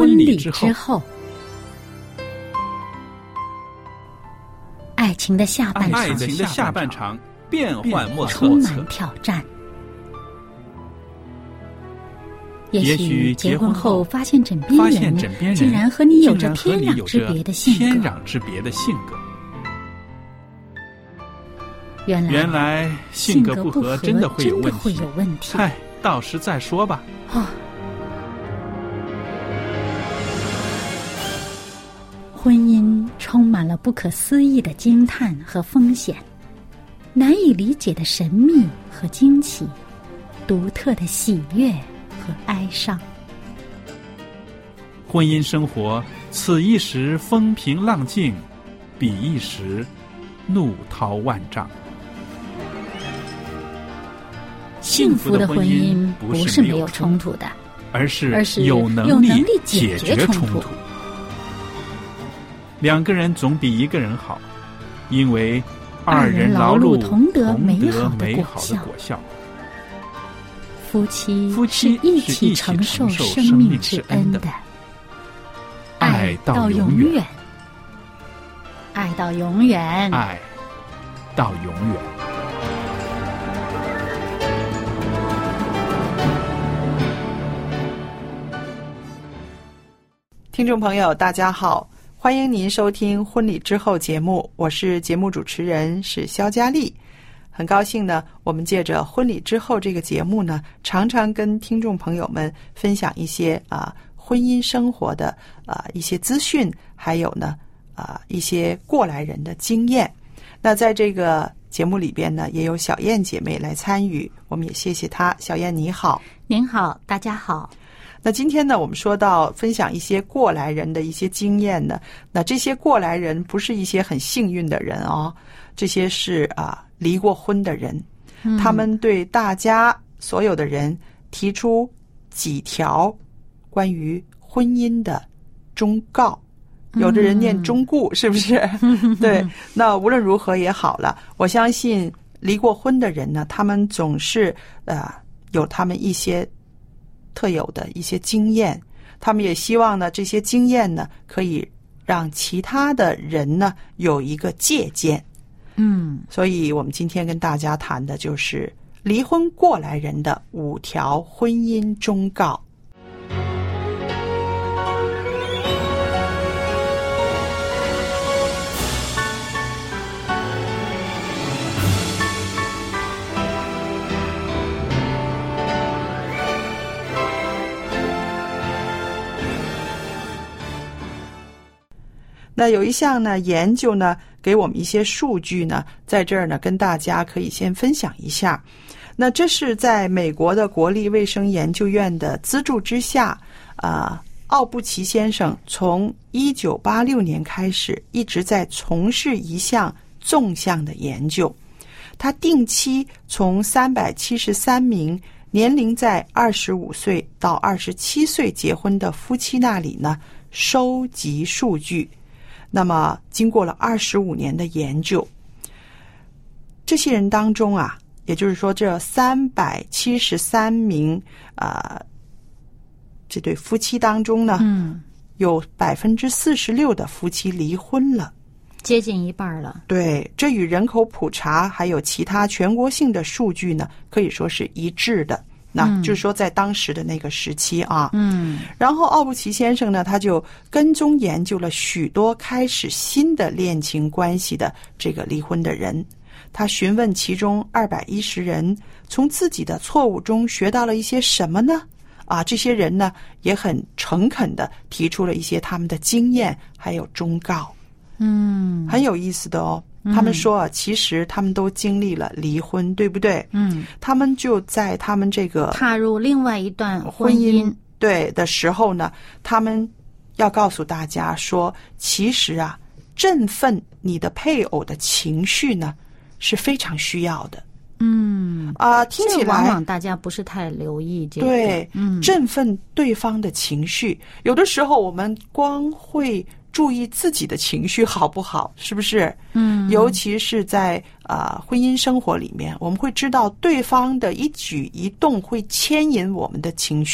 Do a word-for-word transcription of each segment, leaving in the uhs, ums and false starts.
婚礼之后。爱情的下半场， 爱情的下半场变幻莫测， 充满挑战。也许结婚后发现枕边人竟然和你有着天壤之别的性格。 天壤之别的性格。 原来， 原来性格不合真的会有问题。 会有问题。 嗨，到时再说吧。 哦。婚姻充满了不可思议的惊叹和风险，难以理解的神秘和惊奇，独特的喜悦和哀伤。 婚姻生活，此一时风平浪静，彼一时怒涛万丈。 幸福的婚姻不是没有冲突的， 而是而是有能力解决冲突。 两个人总比一个人好，因为二人劳碌同得美好的果效。 夫妻夫妻是一起承受生命之恩的， 爱到永远， 爱到永远， 爱到永远。 听众朋友，大家好。欢迎您收听婚礼之后节目，我是节目主持人是肖佳丽。很高兴呢，我们借着婚礼之后这个节目呢，常常跟听众朋友们分享一些啊婚姻生活的啊一些资讯，还有呢啊一些过来人的经验。那在这个节目里边呢，也有小燕姐妹来参与，我们也谢谢她。小燕你好。 您好，大家好。 那今天呢，我们说到分享一些过来人的一些经验呢。那这些过来人不是一些很幸运的人哦，这些是啊离过婚的人， 嗯、 他们对大家所有的人提出几条关于婚姻的忠告。有的人念忠固，嗯、是不是？对，那无论如何也好了，我相信离过婚的人呢，他们总是呃有他们一些特有的一些经验，他们也希望呢这些经验呢可以让其他的人呢有一个借鉴。 嗯， 所以我们今天跟大家谈的就是离婚过来人的五条婚姻忠告。那有一项呢研究呢给我们一些数据呢，在这儿呢跟大家可以先分享一下。那这是在美国的国立卫生研究院的资助之下，啊、呃，奥布奇先生从一九八六年开始一直在从事一项纵向的研究。他定期从三百七十三名年龄在二十五岁到二十七岁结婚的夫妻那里呢收集数据。那么经过了二十五年的研究，这些人当中啊，也就是说这三百七十三名啊、呃、这对夫妻当中呢， 嗯， 有百分之四十六的夫妻离婚了， 接近一半了。 对，这与人口普查还有其他全国性的数据呢，可以说是一致的。那就是说在当时的那个时期啊， 嗯， 然后奥布奇先生呢，他就跟踪研究了许多开始新的恋情关系的这个离婚的人，他询问其中二百一十人，从自己的错误中学到了一些什么呢？啊，这些人呢也很诚恳地提出了一些他们的经验还有忠告， 嗯， 很有意思的哦。他们说啊，其实他们都经历了离婚，对不对？ 嗯， 他们就在他们这个踏入另外一段婚姻对的时候呢，他们要告诉大家说，其实啊，振奋你的配偶的情绪呢是非常需要的。 嗯啊、呃，听起来往往大家不是太留意这个。 对， 嗯， 振奋对方的情绪，有的时候我们光会注意自己的情绪好不好，是不是？ 嗯， 尤其是在啊、呃、婚姻生活里面，我们会知道对方的一举一动会牵引我们的情绪。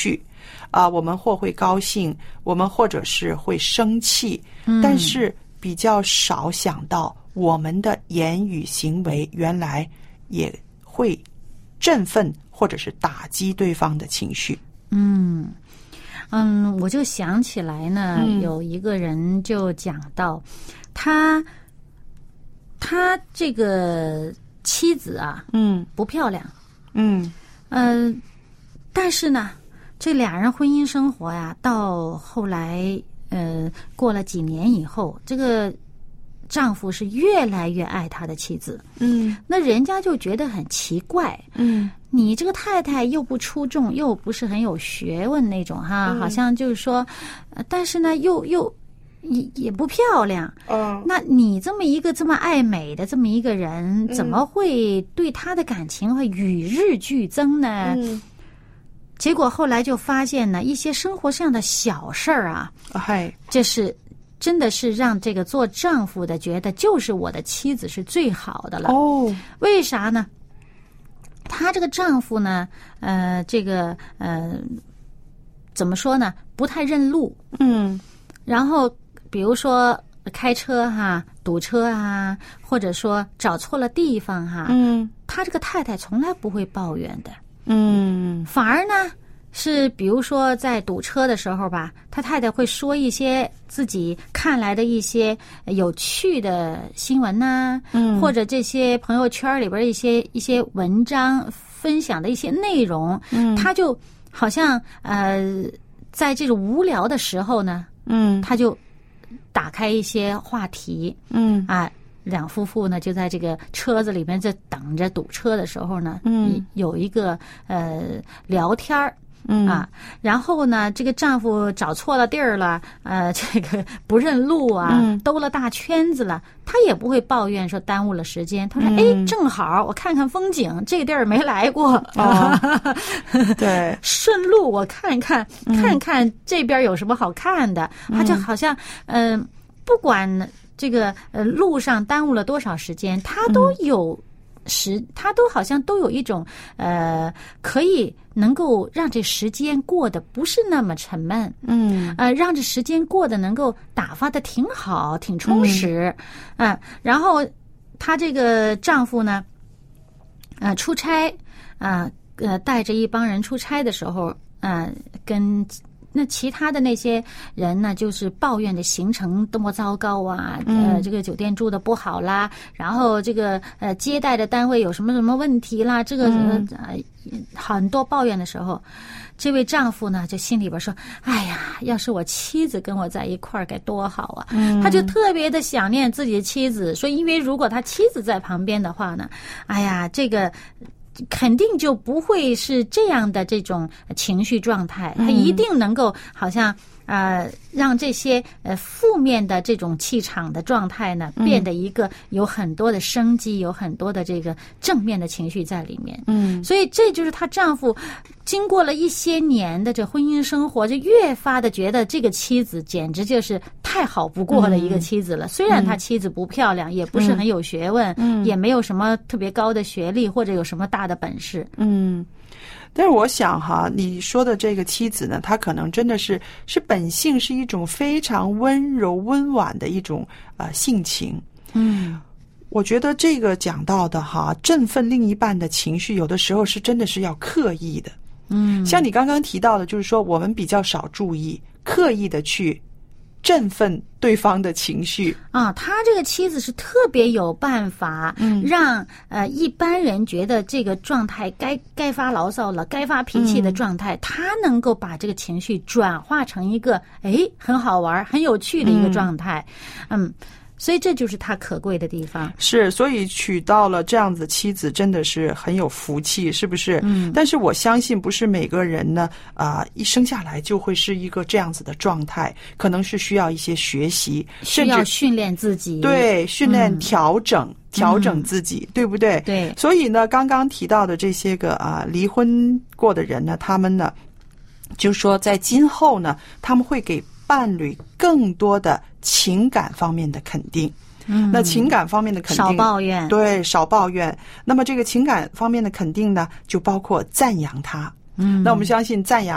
啊、呃，我们或会高兴，我们或者是会生气，嗯、但是比较少想到我们的言语行为原来也会振奋或者是打击对方的情绪。 嗯嗯，我就想起来呢，嗯、有一个人就讲到，他他这个妻子啊，嗯，不漂亮，嗯嗯、呃，但是呢，这俩人婚姻生活呀，到后来呃过了几年以后，这个丈夫是越来越爱他的妻子，嗯，那人家就觉得很奇怪，嗯，你这个太太又不出众，又不是很有学问那种哈，嗯、好像就是说，呃、但是呢，又又也也不漂亮，嗯，那你这么一个这么爱美的这么一个人，怎么会对他的感情会与日俱增呢？嗯，结果后来就发现呢，一些生活上的小事儿啊，嗨，这是。真的是让这个做丈夫的觉得就是我的妻子是最好的了。哦，为啥呢？她这个丈夫呢，呃，这个呃，怎么说呢？不太认路。嗯。然后比如说开车哈，堵车啊，或者说找错了地方哈，嗯，他这个太太从来不会抱怨的。嗯。反而呢。是，比如说在堵车的时候吧，他太太会说一些自己看来的一些有趣的新闻呐、啊，嗯，或者这些朋友圈里边一些一些文章分享的一些内容，嗯，他就好像呃，在这种无聊的时候呢，嗯，他就打开一些话题，嗯啊。两夫妇呢，就在这个车子里面在等着堵车的时候呢，嗯，有一个呃聊天儿。嗯啊，然后呢，这个丈夫找错了地儿了，呃，这个不认路啊，嗯、兜了大圈子了，他也不会抱怨说耽误了时间。他说：“哎、嗯，正好我看看风景，这地儿没来过，哦、对，顺路我看看，看看这边有什么好看的。嗯”他就好像，嗯、呃，不管这个呃路上耽误了多少时间，他都有。嗯时他都好像都有一种呃，可以能够让这时间过得不是那么沉闷，嗯，呃，让这时间过得能够打发的挺好，挺充实，嗯、呃，然后她这个丈夫呢，呃，出差，啊、呃，呃，带着一帮人出差的时候，呃，跟。那其他的那些人呢，就是抱怨的行程多么糟糕啊，嗯、呃，这个酒店住的不好啦，然后这个呃接待的单位有什么什么问题啦，这个、嗯、呃很多抱怨的时候，这位丈夫呢就心里边说：“哎呀，要是我妻子跟我在一块儿该多好啊！”嗯、他就特别的想念自己的妻子，说因为如果他妻子在旁边的话呢，哎呀，这个。肯定就不会是这样的这种情绪状态，他一定能够好像呃让这些呃负面的这种气场的状态呢变得一个有很多的生机，有很多的这个正面的情绪在里面。嗯，所以这就是她丈夫经过了一些年的这婚姻生活，就越发的觉得这个妻子简直就是太好不过的一个妻子了。嗯、虽然他妻子不漂亮，也不是很有学问，嗯、也没有什么特别高的学历或者有什么大的本事。嗯。 但是我想哈，你说的这个妻子呢，她可能真的是是本性是一种非常温柔温婉的一种呃性情。嗯，我觉得这个讲到的哈，振奋另一半的情绪，有的时候是真的是要刻意的。嗯，像你刚刚提到的，就是说我们比较少注意，刻意的去振奋对方的情绪啊，他这个妻子是特别有办法，嗯，让呃一般人觉得这个状态该该发牢骚了，该发脾气的状态，嗯、他能够把这个情绪转化成一个哎很好玩、很有趣的一个状态，嗯。嗯所以这就是他可贵的地方。 是，所以娶到了这样子妻子真的是很有福气，是不是？嗯。但是我相信不是每个人呢，啊、呃，一生下来就会是一个这样子的状态，可能是需要一些学习， 需要训练自己。 对，训练调整。嗯调整自己，嗯、对不对？ 对。 所以呢，刚刚提到的这些个啊离婚过的人呢，他们呢，就说在今后呢，他们会给伴侣更多的情感方面的肯定。嗯，那情感方面的肯定， 少抱怨， 对，少抱怨。那么这个情感方面的肯定呢，就包括赞扬他。嗯，那我们相信赞扬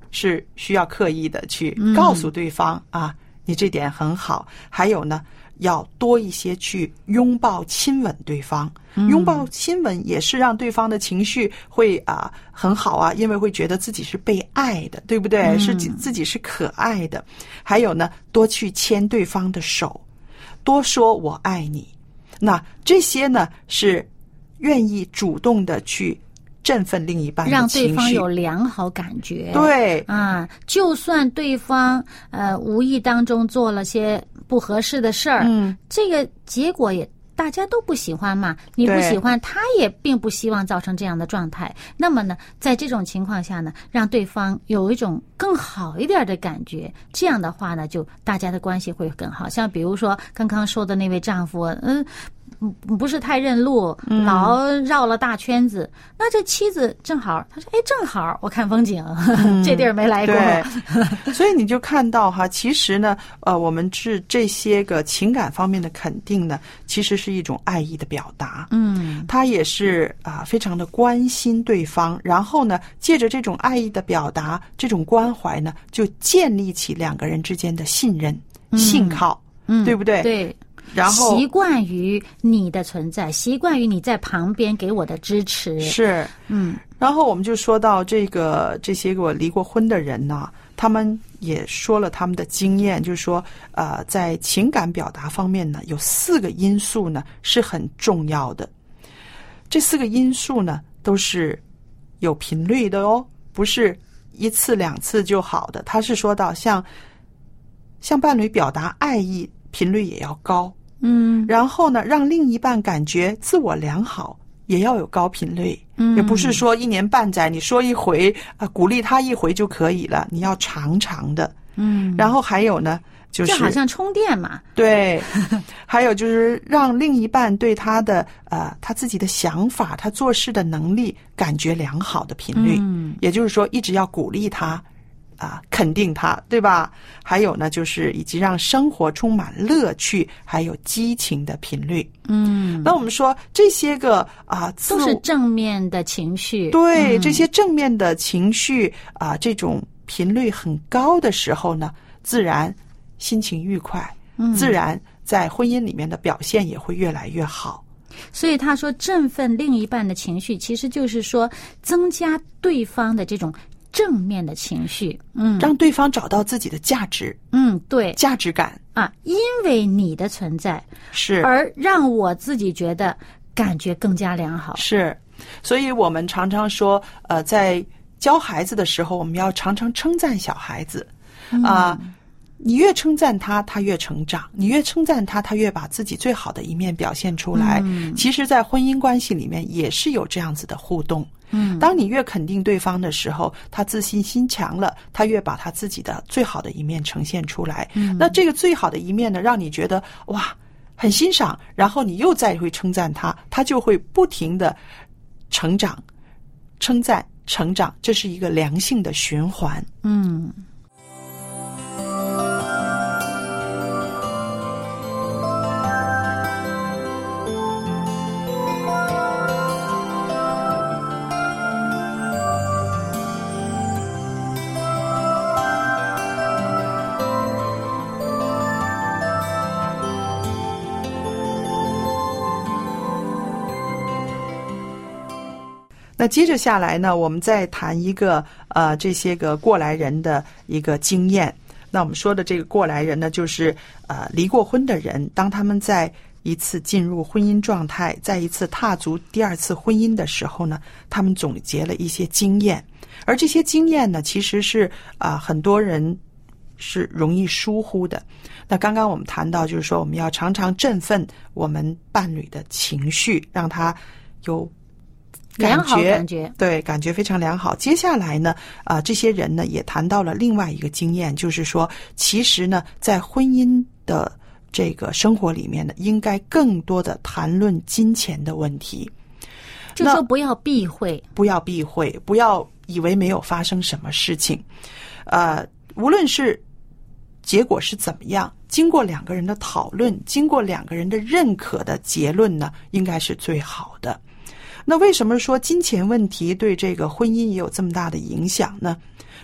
是需要刻意的去告诉对方、嗯、啊，你这点很好。还有呢，要多一些去拥抱亲吻对方，拥抱亲吻也是让对方的情绪会啊很好啊，因为会觉得自己是被爱的，对不对？嗯、是自己是可爱的。还有呢，多去牵对方的手，多说我爱你。那这些呢，是愿意主动的去振奋另一半的情绪， 让对方有良好感觉。 对啊，就算对方呃无意当中做了些不合适的事儿，嗯，这个结果也大家都不喜欢嘛，你不喜欢，他也并不希望造成这样的状态。那么呢，在这种情况下呢，让对方有一种更好一点的感觉，这样的话呢，就大家的关系会更好。像比如说刚刚说的那位丈夫，嗯。不是太认路，老绕了大圈子、嗯、那这妻子正好他说哎，正好我看风景、嗯、这地儿没来过。 对，所以你就看到哈，其实呢呃，我们是这些个情感方面的肯定呢，其实是一种爱意的表达。嗯，他也是啊、呃，非常的关心对方，然后呢借着这种爱意的表达，这种关怀呢，就建立起两个人之间的信任、嗯、信靠，嗯，对不对？ 对， 然后习惯于你的存在，习惯于你在旁边给我的支持。 是，嗯。然后我们就说到这个这些个离过婚的人呢，他们也说了他们的经验，就是说，呃，在情感表达方面呢，有四个因素呢是很重要的。这四个因素呢都是有频率的哦，不是一次两次就好的。他是说到像向伴侣表达爱意频率也要高。嗯，然后呢，让另一半感觉自我良好，也要有高频率。嗯，也不是说一年半载你说一回啊、呃，鼓励他一回就可以了，你要长长的。嗯，然后还有呢，就是就好像充电嘛。 对，还有就是让另一半对他的呃他自己的想法、他做事的能力感觉良好的频率。嗯，也就是说一直要鼓励他。啊，肯定他，对吧？还有呢，就是以及让生活充满乐趣，还有激情的频率。嗯，那我们说这些个啊， 都是正面的情绪。 对，嗯、这些正面的情绪啊，这种频率很高的时候呢，自然心情愉快，嗯、自然在婚姻里面的表现也会越来越好。 所以他说，振奋另一半的情绪，其实就是说增加对方的这种。正面的情绪，嗯， 让对方找到自己的价值， 嗯，对， 价值感啊，因为你的存在是， 而让我自己觉得感觉更加良好。 是，所以我们常常说，呃，在教孩子的时候，我们要常常称赞小孩子，啊、嗯呃，你越称赞他，他越成长；你越称赞他，他越把自己最好的一面表现出来。嗯、其实，在婚姻关系里面也是有这样子的互动。嗯，当你越肯定对方的时候，他自信心强了，他越把他自己的最好的一面呈现出来。嗯，那这个最好的一面呢，让你觉得哇很欣赏，然后你又再会称赞他，他就会不停的成长，称赞成长，这是一个良性的循环。嗯。那接着下来呢，我们再谈一个呃这些个过来人的一个经验。那我们说的这个过来人呢，就是呃离过婚的人，当他们在一次进入婚姻状态，再一次踏足第二次婚姻的时候呢，他们总结了一些经验，而这些经验呢，其实是啊、呃、很多人是容易疏忽的。那刚刚我们谈到，就是说我们要常常振奋我们伴侣的情绪，让他有良好感觉， 对，感觉非常良好。接下来呢，啊、呃，这些人呢也谈到了另外一个经验，就是说，其实呢，在婚姻的这个生活里面呢，应该更多的谈论金钱的问题。 就说不要避讳， 不要避讳，不要以为没有发生什么事情。呃，无论是结果是怎么样，经过两个人的讨论，经过两个人的认可的结论呢，应该是最好的。那为什么说金钱问题对这个婚姻也有这么大的影响呢？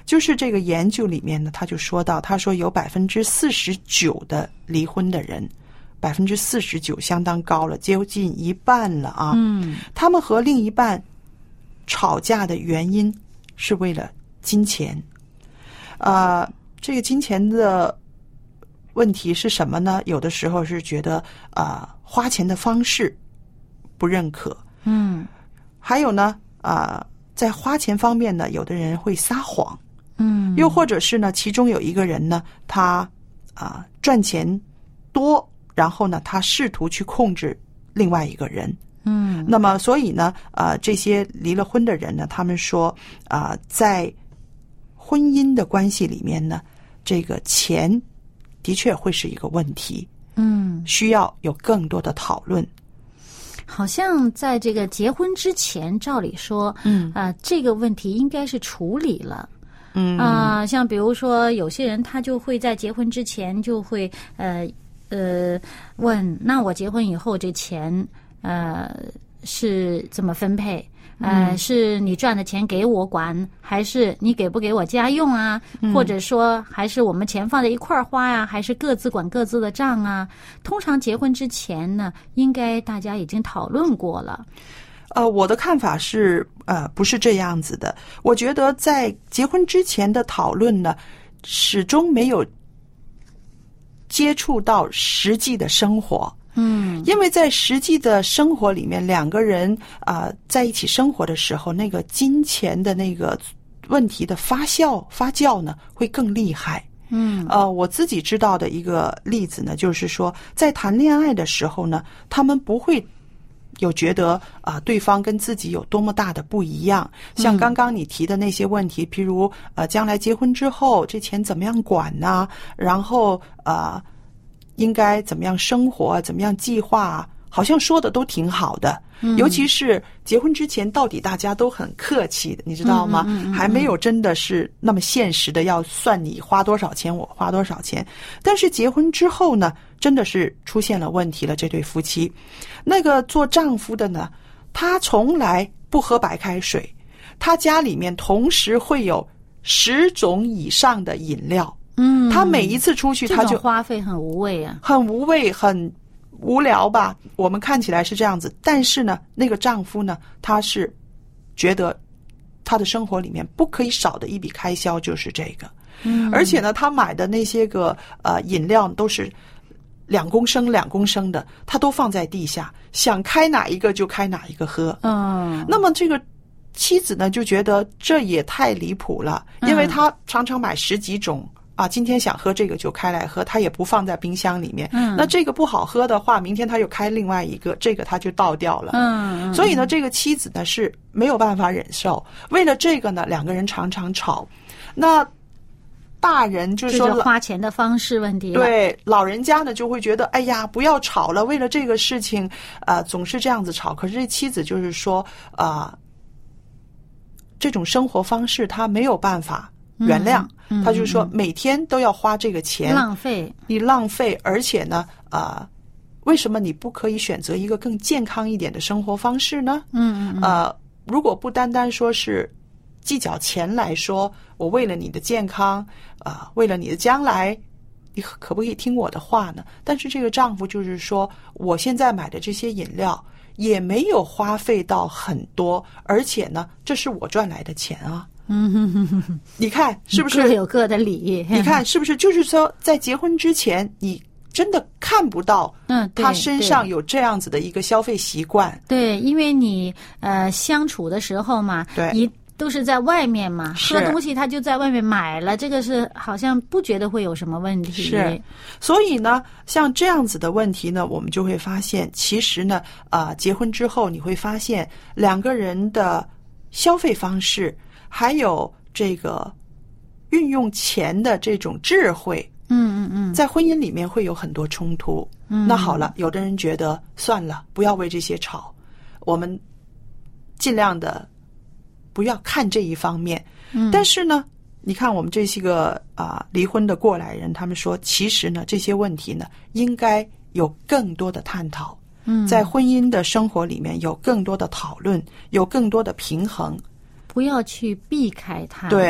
就是这个研究里面呢，他就说到，他说有百分之四十九的离婚的人，百分之四十九相当高了，接近一半了啊。 嗯， 他们和另一半吵架的原因是为了金钱。呃，这个金钱的问题是什么呢？有的时候是觉得啊、呃，花钱的方式不认可。 嗯， 还有呢，啊、呃，在花钱方面呢，有的人会撒谎。 嗯， 又或者是呢，其中有一个人呢，他啊、呃、赚钱多，然后呢，他试图去控制另外一个人。 嗯， 那么所以呢，呃，这些离了婚的人呢，他们说啊、呃，在婚姻的关系里面呢，这个钱的确会是一个问题。 嗯， 需要有更多的讨论。 好像在这个结婚之前，照理说， 嗯啊、呃，这个问题应该是处理了。 嗯啊、呃，像比如说，有些人他就会在结婚之前就会呃呃问，那我结婚以后这钱呃是怎么分配？呃， 嗯、 是你赚的钱给我管，还是你给不给我家用啊？ 嗯、 或者说，还是我们钱放在一块儿花呀、啊？还是各自管各自的账啊？通常结婚之前呢，应该大家已经讨论过了。 呃，我的看法是，呃，不是这样子的。我觉得在结婚之前的讨论呢，始终没有接触到实际的生活。 嗯， 因为在实际的生活里面，两个人啊、呃、在一起生活的时候，那个金钱的那个问题的发酵发酵呢，会更厉害。 嗯， 呃，我自己知道的一个例子呢，就是说，在谈恋爱的时候呢，他们不会有觉得啊、呃，对方跟自己有多么大的不一样。像刚刚你提的那些问题，嗯、譬如呃，将来结婚之后，这钱怎么样管呢？然后呃。应该怎么样生活，怎么样计划，好像说的都挺好的。 嗯、 尤其是结婚之前，到底大家都很客气的，你知道吗？ 嗯嗯嗯嗯、 还没有真的是那么现实的要算你花多少钱，我花多少钱。但是结婚之后呢，真的是出现了问题了。这对夫妻，那个做丈夫的呢，他从来不喝白开水，他家里面同时会有十种以上的饮料。 嗯， 他每一次出去，他就花费很无谓啊， 很无谓，很无聊吧？我们看起来是这样子，但是呢，那个丈夫呢，他是觉得他的生活里面不可以少的一笔开销就是这个， 嗯， 而且呢，他买的那些个呃饮料都是两公升、两公升的，他都放在地下，想开哪一个就开哪一个喝。 嗯， 那么这个妻子呢，就觉得这也太离谱了，因为他常常买十几种。啊，今天想喝这个就开来喝，他也不放在冰箱里面。 嗯， 那这个不好喝的话，明天他又开另外一个，这个他就倒掉了。 嗯， 所以呢，这个妻子呢是没有办法忍受。为了这个呢，两个人常常吵。那大人就是说这是花钱的方式问题了。 对，老人家呢就会觉得，哎呀，不要吵了，为了这个事情，呃，总是这样子吵。可是这妻子就是说，啊、呃，这种生活方式他没有办法原谅。嗯嗯、他就说每天都要花这个钱， 浪费， 你浪费，而且呢，啊、呃，为什么你不可以选择一个更健康一点的生活方式呢？ 嗯嗯， 呃，如果不单单说是计较钱来说，我为了你的健康，啊、呃，为了你的将来，你可不可以听我的话呢？但是这个丈夫就是说，我现在买的这些饮料也没有花费到很多，而且呢，这是我赚来的钱啊。 嗯哼哼哼， 你看是不是各有各的理？ 你看是不是就是说，在结婚之前，你真的看不到， 嗯， 他身上有这样子的一个消费习惯。 对，因为你呃相处的时候嘛， 对， 你都是在外面嘛，喝东西他就在外面买了，这个是好像不觉得会有什么问题。 是，所以呢，像这样子的问题呢，我们就会发现，其实呢，啊、呃，结婚之后你会发现两个人的消费方式。还有这个运用钱的这种智慧， 嗯嗯嗯， 在婚姻里面会有很多冲突。 嗯， 那好了，有的人觉得算了，不要为这些吵，我们尽量的不要看这一方面。 嗯， 但是呢，你看我们这些个啊、呃、离婚的过来人，他们说，其实呢这些问题呢应该有更多的探讨。 嗯， 在婚姻的生活里面有更多的讨论，有更多的平衡。 不要去避开它。 对，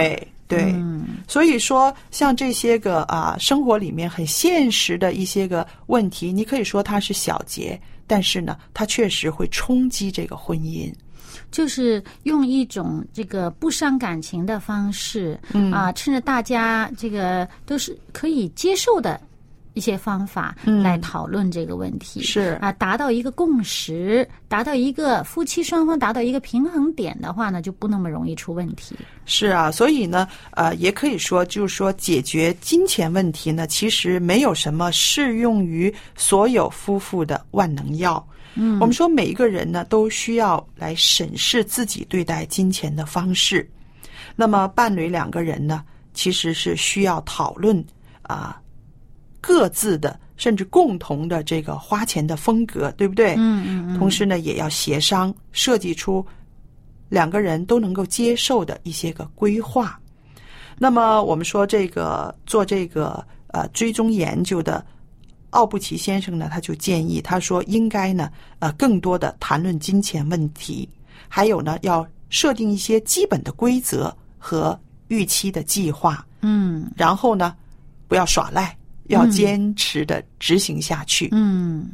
对、 嗯、 所以说像这些个啊生活里面很现实的一些个问题，你可以说它是小节，但是呢它确实会冲击这个婚姻， 就是用一种这个不伤感情的方式，嗯啊，趁着大家这个都是可以接受的一些方法来讨论这个问题，嗯、 是啊，达到一个共识，达到一个夫妻双方达到一个平衡点的话呢，就不那么容易出问题。 是啊，所以呢，呃，也可以说，就是说，解决金钱问题呢，其实没有什么适用于所有夫妇的万能药。嗯，我们说每一个人呢，都需要来审视自己对待金钱的方式。那么，伴侣两个人呢，其实是需要讨论啊。各自的甚至共同的这个花钱的风格，对不对？ 嗯嗯嗯。 同时呢，也要协商设计出两个人都能够接受的一些个规划。那么我们说这个做这个呃追踪研究的奥布奇先生呢，他就建议他说应该呢呃更多的谈论金钱问题，还有呢要设定一些基本的规则和预期的计划。 嗯， 然后呢不要耍赖。要坚持的执行下去。 嗯。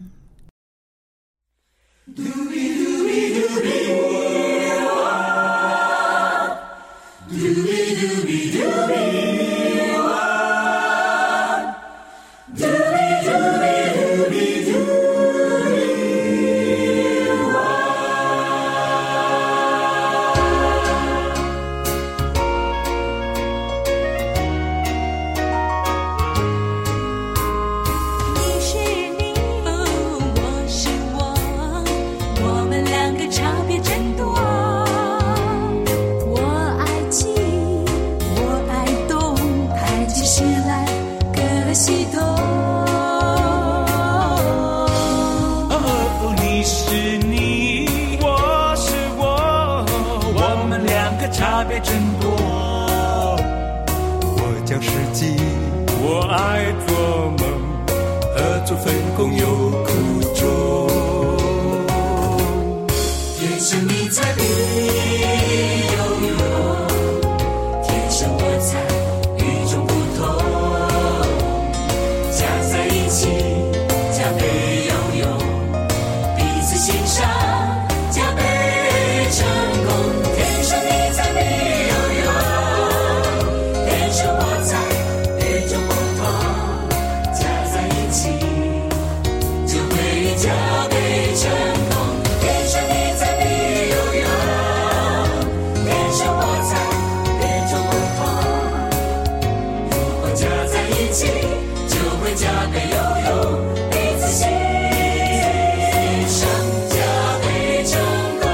差别真多，我叫世纪，我爱做梦，合作分工有苦衷。天生你材必有用，天生我材与众不同，加在一起加倍有用，彼此欣赏加倍成功。天生你材必有用，天生我材与众不同，加在一起就会加倍成功。天生你材必有用，天生我材与众不同，如果加在一起就会加倍有用，彼此欣赏加倍成功。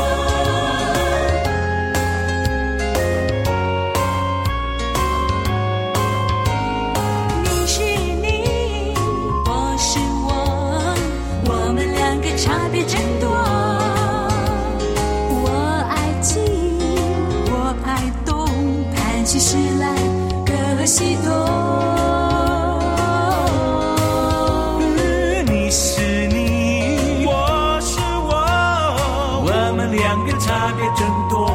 你是你，我是我，我们两个差别真多。我爱静，我爱动，谈起事来各系统。你是你，我是我，我们两个差别真多。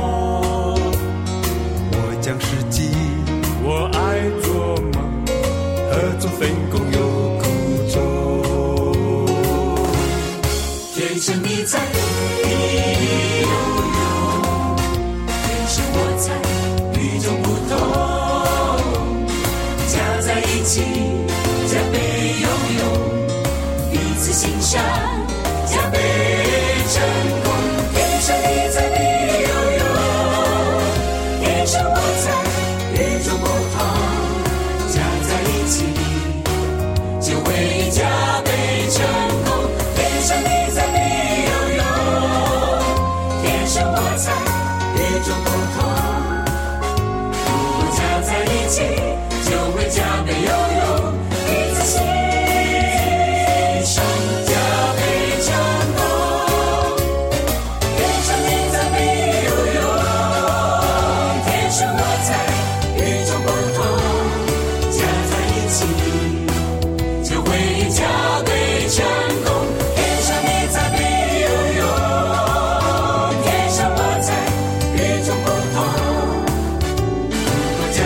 我讲实际，我爱做梦，合作分工有苦衷。天生你材必有用，天生我材与众不同，加在一起加倍有用，彼此欣赏加倍成功。天生你材必有用，天生我材与众不同，加在一起就会加倍成功。天生你材必有用，天生我材与众不同，如果加在一起就会加倍有用，彼此欣赏加倍成功。天生你材必有用，天生我材与众不同，加在一起就会加倍成功。天生你材必有用，天生我材与众不同，如果加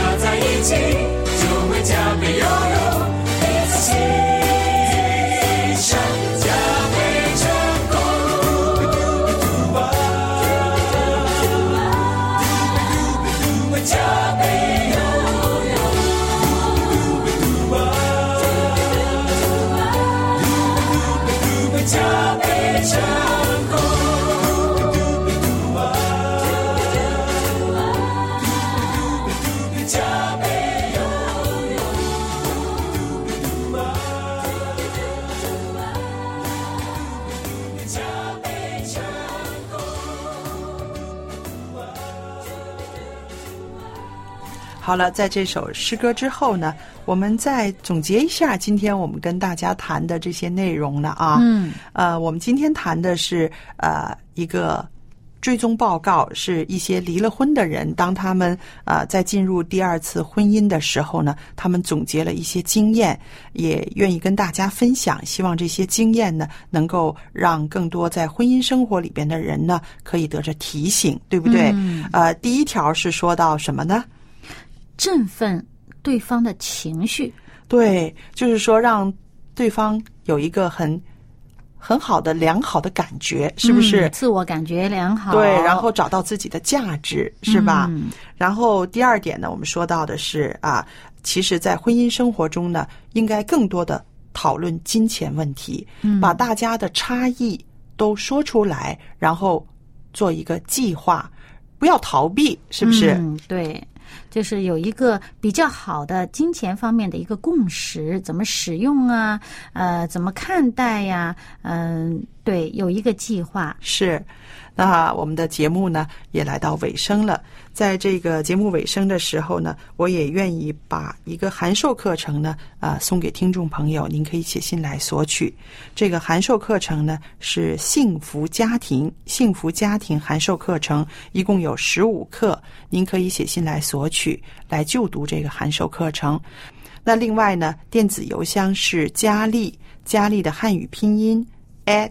好了，在这首诗歌之后呢，我们再总结一下今天我们跟大家谈的这些内容了啊。 嗯， 呃，我们今天谈的是呃一个追踪报告，是一些离了婚的人，当他们呃在进入第二次婚姻的时候呢，他们总结了一些经验，也愿意跟大家分享，希望这些经验呢能够让更多在婚姻生活里边的人呢可以得着提醒，对不对？ 嗯、 呃，第一条是说到什么呢？ 振奋对方的情绪。 对，就是说让对方有一个很很好的良好的感觉，是不是、 嗯、自我感觉良好？ 对，然后找到自己的价值，是吧、 嗯、 然后第二点呢，我们说到的是啊，其实在婚姻生活中呢，应该更多的讨论金钱问题、嗯、把大家的差异都说出来，然后做一个计划，不要逃避，是不是？ 嗯，对，就是有一个比较好的金钱方面的一个共识，怎么使用啊，呃，怎么看待呀、啊，嗯、呃，对，有一个计划。 是，那我们的节目呢也来到尾声了。在这个节目尾声的时候呢，我也愿意把一个函授课程呢，啊、呃，送给听众朋友，您可以写信来索取。这个函授课程呢是幸福家庭幸福家庭函授课程，一共有十五课，您可以写信来索取，来就读这个函授课程。那另外呢，电子邮箱是佳丽，佳丽的汉语拼音 at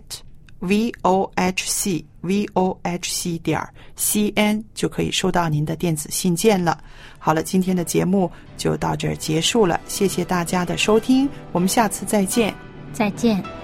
vohc vohc 点 cn 就可以收到您的电子信件了。好了，今天的节目就到这儿结束了，谢谢大家的收听，我们下次再见。 再见。